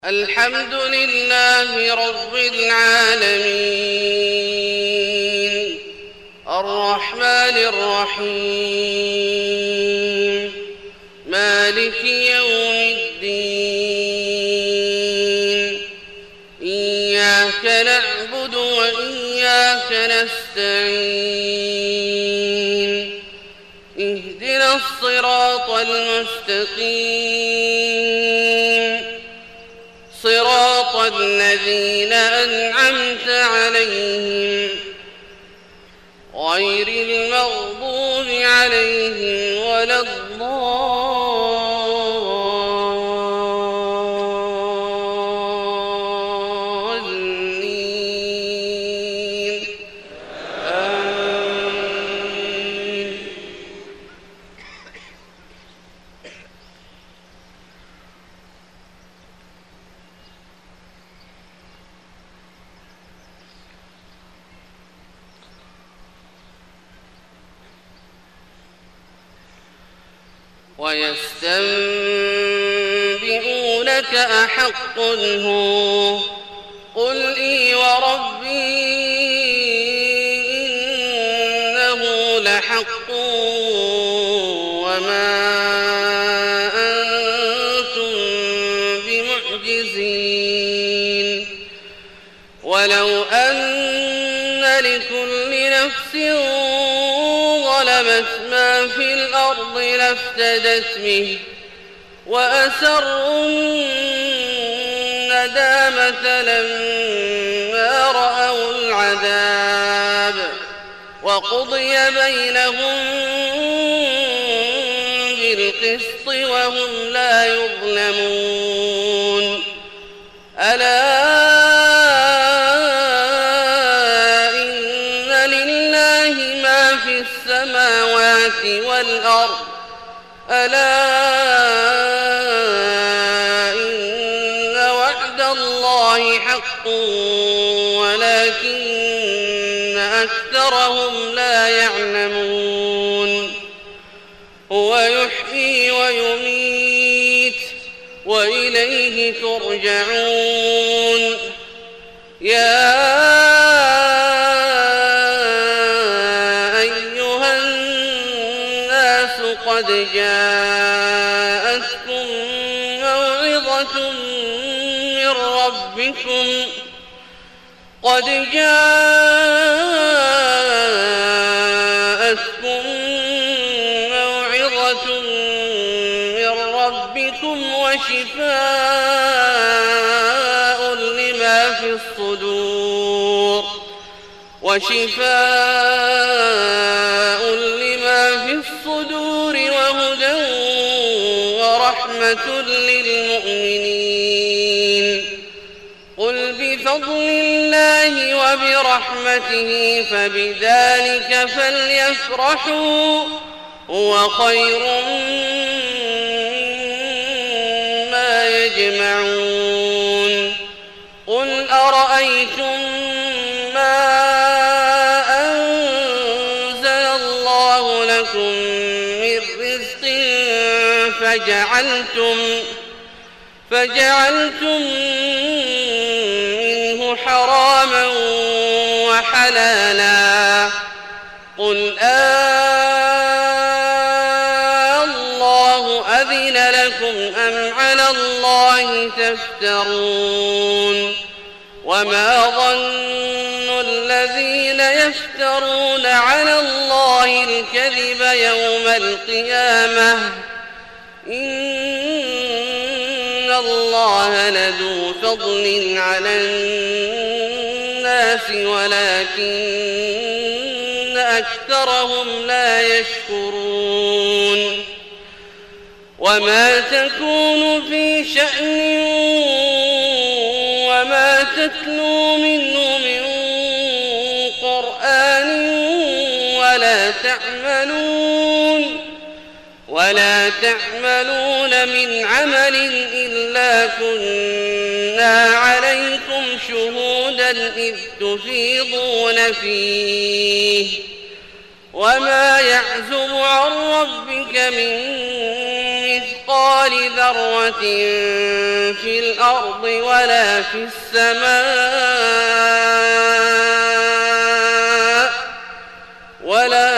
الحمد لله رب العالمين الرحمن الرحيم مالك يوم الدين إياك نعبد وإياك نستعين اهدنا الصراط المستقيم صراط الذين أنعمت عليهم غير المغضوب عليهم ولا الضالين آمين. ويستنبئونك أحق هو قل إي وربي إنه لحق وما أنتم بمعجزين ولو أن لكل نفس ظلمت ما في الأرض لافتدت به وأسروا الندامة لما رأوا العذاب وقضي بينهم بالقسط وهم لا يظلمون ألا إن لله ما في السماوات والأرض ألا إن وعد الله حق ولكن أكثرهم لا يعلمون هو يحيي ويميت وإليه ترجعون يا أيها الناس قد جاءتكم موعظة من ربكم وشفاء لما في الصدور وهدى ورحمة للمؤمنين قل بفضل الله وبرحمته فبذلك فليفرحوا هو خير مما يجمعون قل أرأيتم ما أنزل الله لكم من رزق فجعلتم منه حراما وحلالا قل الله أذن لكم أم على الله تفترون وما ظن الذين يفترون على الله الكذب يوم القيامة إن الله لذو فضل على الناس ولكن أكثرهم لا يشكرون وما تكون في شأن وما تتلو منه من قرآن ولا تعملون من عمل إلا كنا عليكم شهودا إذ تفيضون فيه وما يعزب عن ربك من مثقال مثقال ذرة في الأرض ولا في السماء ولا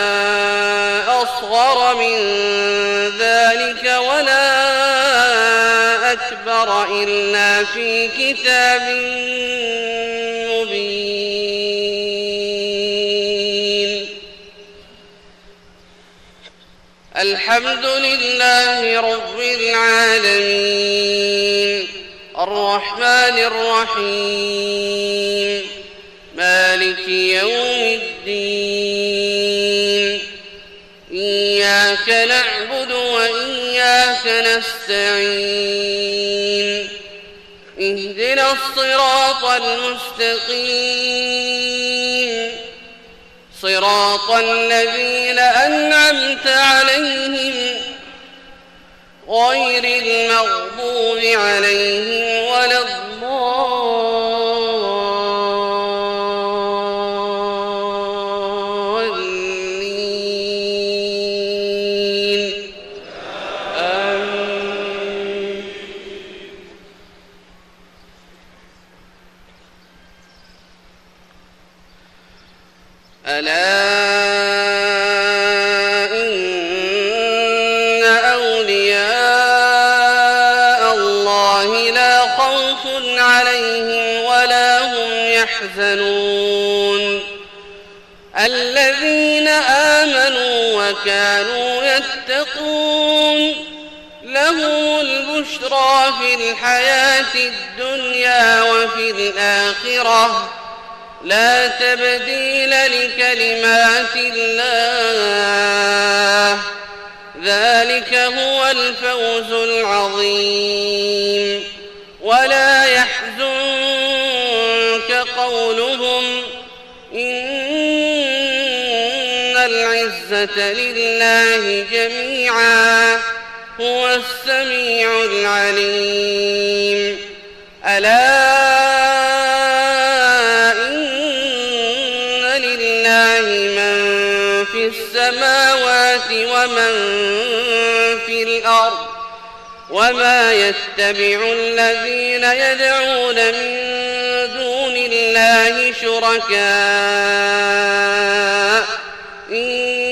أصغر من ذلك ولا أكبر إلا في كتاب مبين. الحمد لله رب العالمين الرحمن الرحيم مالك يوم الدين إياك نعبد وإياك نستعين اهدنا الصراط المستقيم صراط الذين أنعمت عليهم غير المغضوب عليهم ولا الضالين آمين. ألا إن أولياء الله لا خوف عليهم ولا هم يحزنون الذين آمنوا وكانوا يتقون لهم البشرى في الحياة الدنيا وفي الآخرة لا تبديل لكلمات الله ذلك هو الفوز العظيم. ولا يحزنك قولهم إن العزة لله جميعا هو السميع العليم. ألا السماوات ومن في الأرض وما يتبع الذين يدعون من دون الله شركاء إن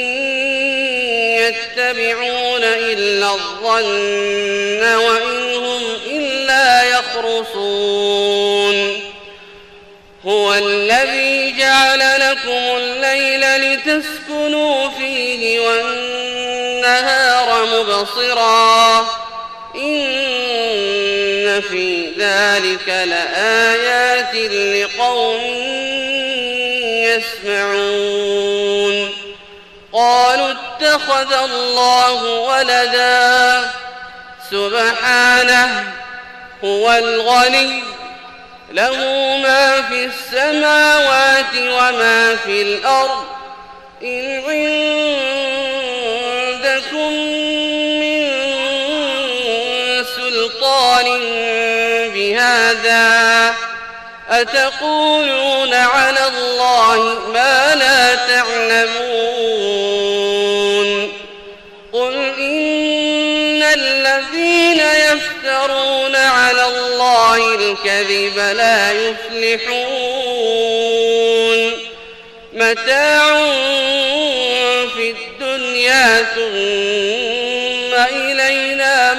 يتبعون إلا الظن وإن هم إلا يخرصون. هو الذي جعل لكم الليل لتسكنوا فيه والنهار مبصرا إن في ذلك لآيات لقوم يسمعون. قالوا اتخذ الله ولدا سبحانه هو الغني له ما في السماوات وما في الأرض إن عندكم من سلطان بهذا أتقولون على الله ما لا تعلمون. قل إن الذين يفترون على الله الكذب لا يفلحون متاع في الدنيا ثم إلينا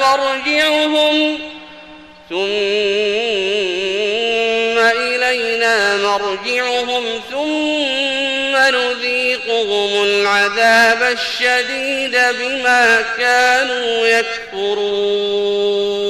مرجعهم ثم نذيقهم العذاب الشديد بما كانوا يكفرون.